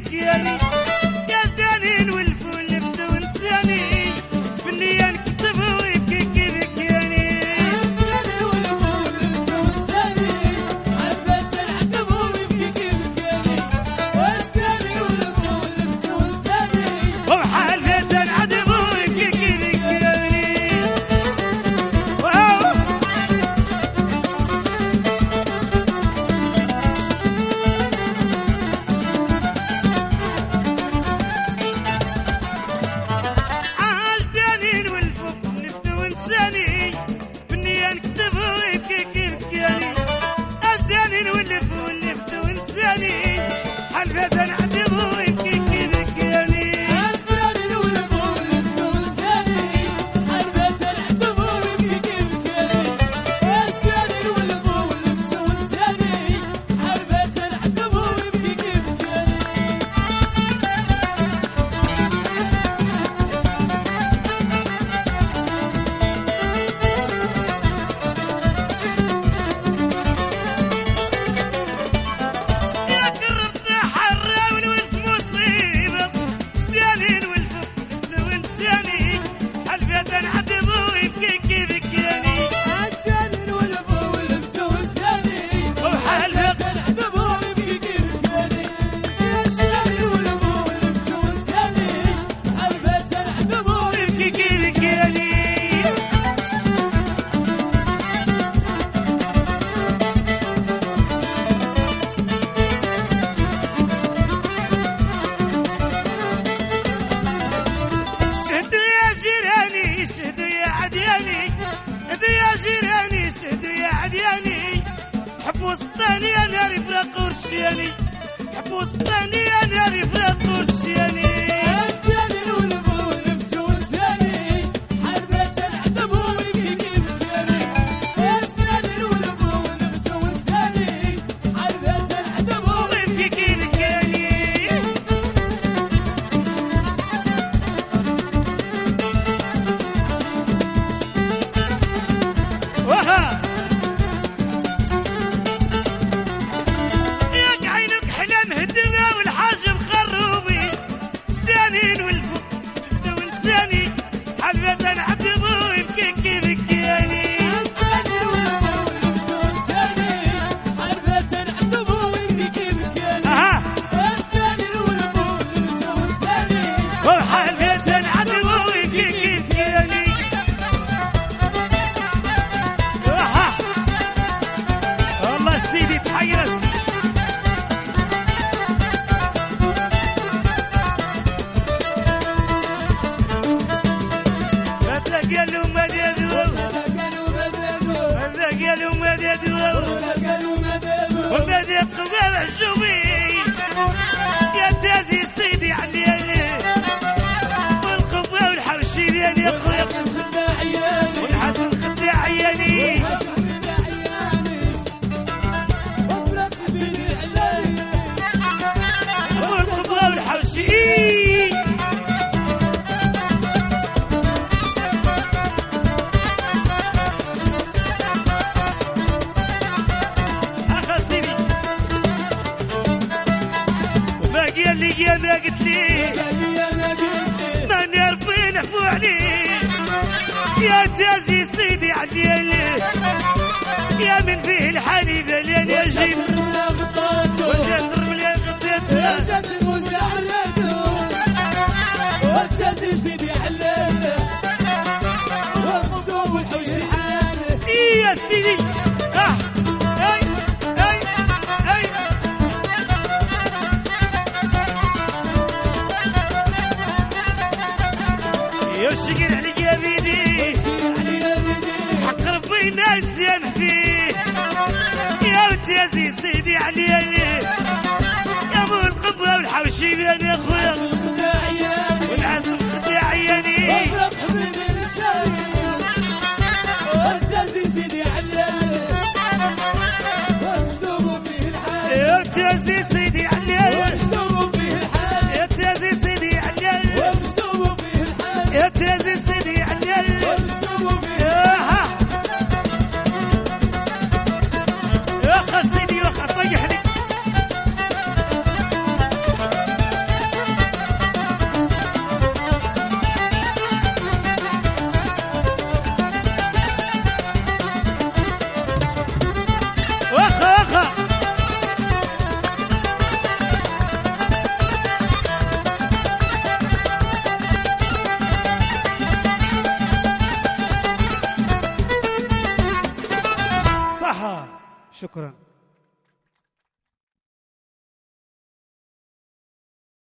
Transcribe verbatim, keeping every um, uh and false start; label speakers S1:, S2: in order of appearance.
S1: بكياني يا زدانين والفول بتونساني بالنية نكتب ويبكي بكياني وبحال فيسان عدب ويبكي بكياني واو عاشدانين والفوق نفتونساني بالنية نكتب ويبكي بكياني عاشدانين والفوق نفتونساني بحال فيسان عدب ويبكي بكياني يا كرمت حرة والولف مصيبة شدانين والفوق نفتونساني بحال فيسان عدب ويبكي بكياني وبحال فيسان ويبكي بكياني شهدوا يا جيراني شهدوا يا عدياني شهدوا يا جيراني شهدوا يا عدياني حبوا سطاني يا ناري فراق ورشياني حبوا سطاني يا ناري فراق ورشياني ويبكي بكياني وها ياك عينك حلم هدمة والحاجب خروبي شدانين والفوق تونساني حلفة عدب ويبكي بكياني اها وحلفة عدب ويبكي بكياني اها والله سيدي تحيرس ماذا قالوا ماذا قالوا ماذا قالوا ماذا قالوا وماذا قبال عشوبي يا تازي سيدي عليالي والقبة والحوشي بياني يا خويا والحسن خداع عياني والقبة والحوشي أخصني وباقي اللي يا ما قلت لي ماني ربي نعفو عليه يا تازي سيدي عليالي يا من فيه الحليب لين يجيب وجدر ملي غديتها إيه يا سيدي اه اي اي اي يا شقر عليا بيدي حق ربي ناس فيه يا تازي سيدي عليالي يا ابو القبه والحوشي بيان يا خويا والعسل خداع عياني يا تازي سيدي عليالي يا تازي سيدي عليالي يا تازي سيدي عليالي يا خا سيدي يا خا طيحني شكرا.